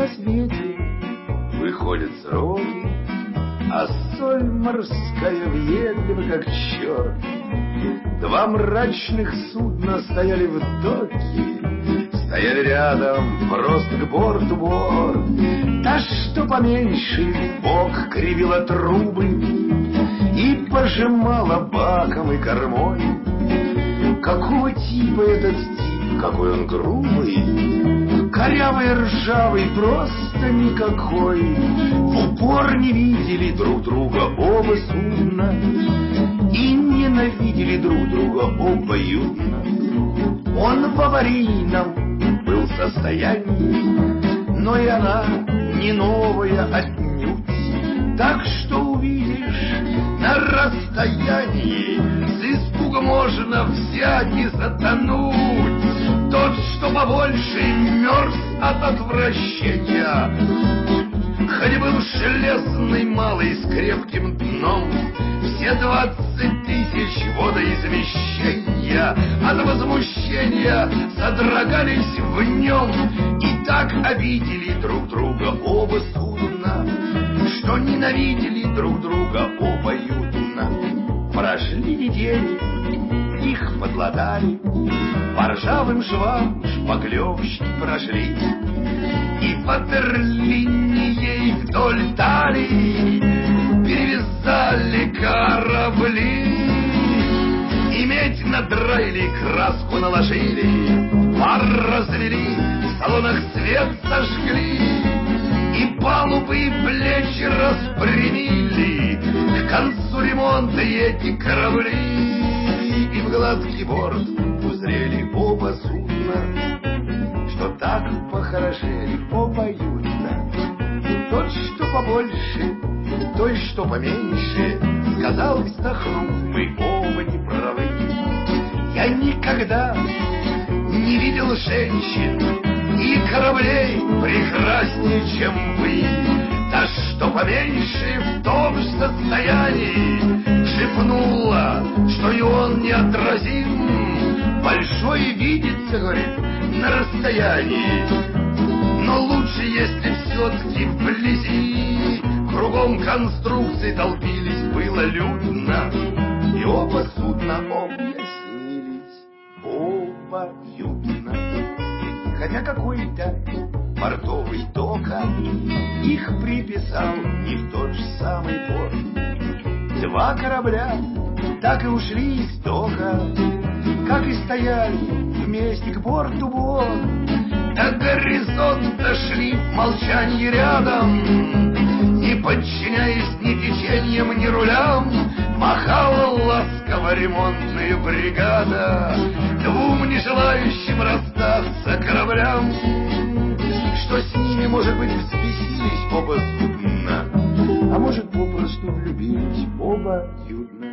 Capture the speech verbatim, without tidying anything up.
на свете выходят сроки, а соль морская въедлива, как черт. Два мрачных судна стояли в доке, стояли рядом, просто к борту борт. Та, что поменьше, в бок кривила трубы и пожимала баком и кормой. Какого типа этот тип, какой он грубый, корявый, ржавый, просто никакой. В упор не видели друг друга оба судна и ненавидели друг друга обоюдно. Он в аварийном был состоянии, но и она не новая отнюдь. Так что увидишь на расстоянии, с испуга можно взять и затонуть. Тот, что побольше, мерз от отвращения, хоть был железный малый с крепким дном. Все двадцать тысяч водоизмещения от возмущения содрогались в нем. И так обидели друг друга оба судна, что ненавидели друг друга обоюдно. Прошли недели, их подлатали, по ржавым швам шпаклевщики прошли, и ватерлинии ей вдоль талии перевязали корабли. И медь надраили, краску наложили, пар развели, в салонах свет сожгли, и палубы и плечи распрямили. К концу ремонта эти корабли, и в гладкий борт узрели оба судна, что так похорошели обоюдно. Тот, что побольше, той, что поменьше, сказал, вздохнув: мы оба не правы. Я никогда не видел женщин и кораблей прекраснее, чем вы. Та, что поменьше, в том же состоянии, шепнула, что и он неотразим. Большой видится, говорит, на расстоянии, но лучше, если все-таки вблизи. Кругом конструкции толпились, было людно, и оба судна объяснились обоюдно. Хотя какой-то портовый дока их приписал не в тот же самый порт. Два корабля так и ушли из дока, как и стояли вместе к борту борт. До горизонта шли в молчании рядом, не подчиняясь ни течениям, ни рулям. Махала ласково ремонтная бригада двум не желающим расстаться кораблям, что с ними, может быть, взбесились оба судна, а может, попросту влюбились обоюдно.